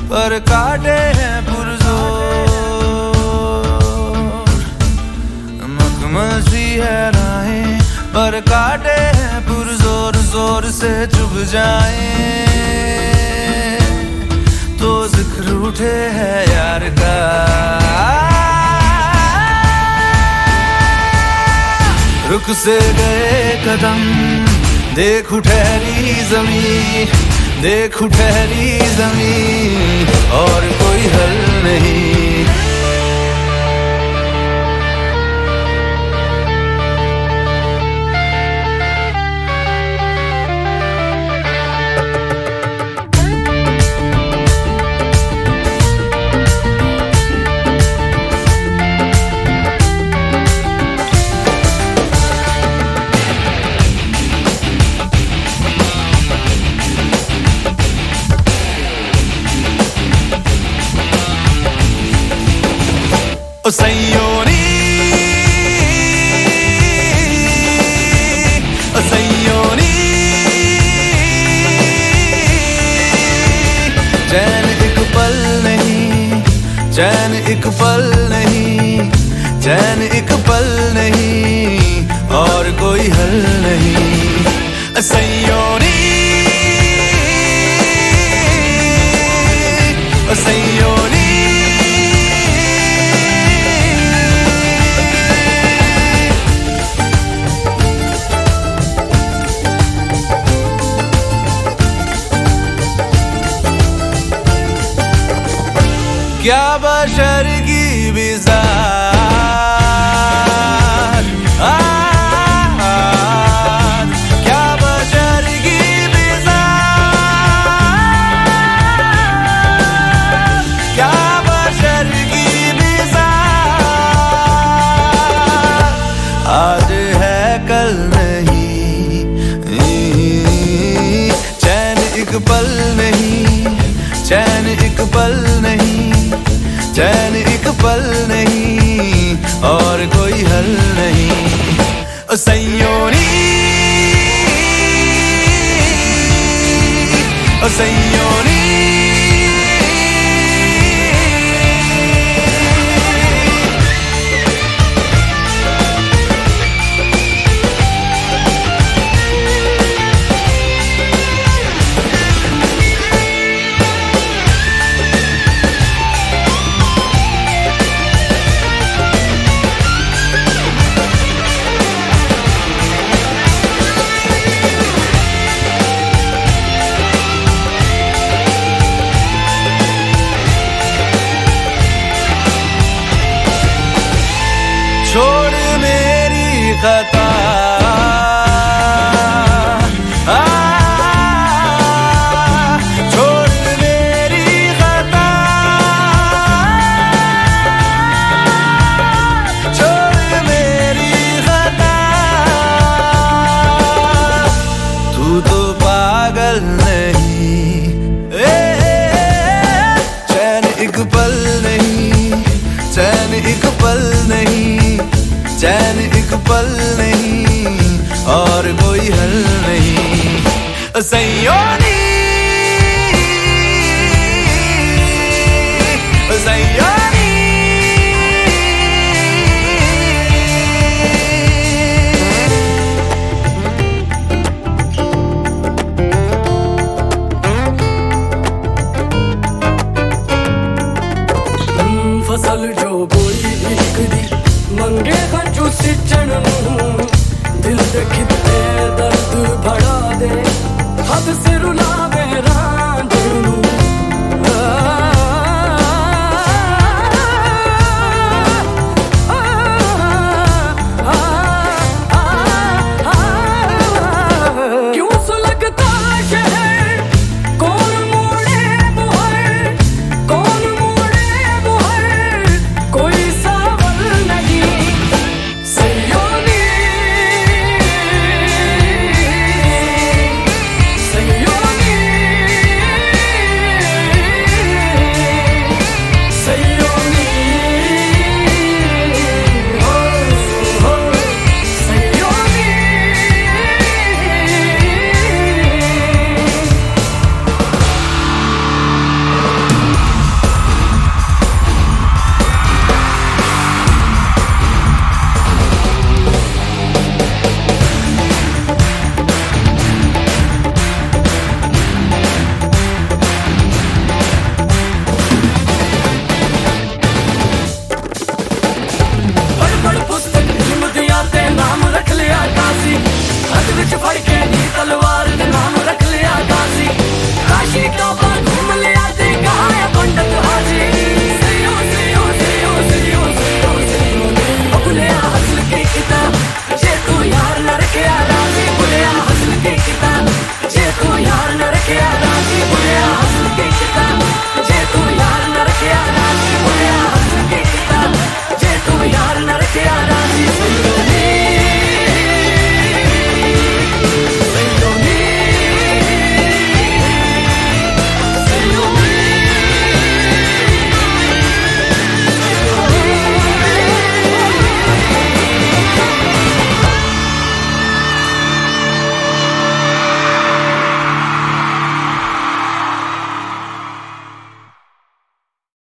पर काटे हैं पुरजोर। मखमल सी है राहें पर काटे हैं पुरजोर, जोर से चुभ जाए तो जिक्र उठे है यार का। रुक से गए कदम, देखूं ठहरी ज़मीं, देखूं ठहरी ज़मीं, और कोई हल नहीं। O Sayoni, o Sayoni, चैन एक पल नहीं, चैन एक पल नहीं, चैन एक पल नहीं, और कोई हल नहीं। Sayoni, o Sayoni, क्या बशर की बिज़ात, क्या बशर की बिज़ात, क्या बशर की बिज़ात, आज है कल नहीं। चैन एक पल नहीं, चैन एक पल नहीं, चैन एक पल नहीं, और कोई हल नहीं। ओ Sayoni, ओ Sayoni, छोड़ मेरी खता, छोड़ मेरी खता, छोड़ मेरी खता, तू तो पागल नहीं। चैन एक पल नहीं, चैन एक पल नहीं, चैन एक पल नहीं, और कोई हल नहीं। Sayoni।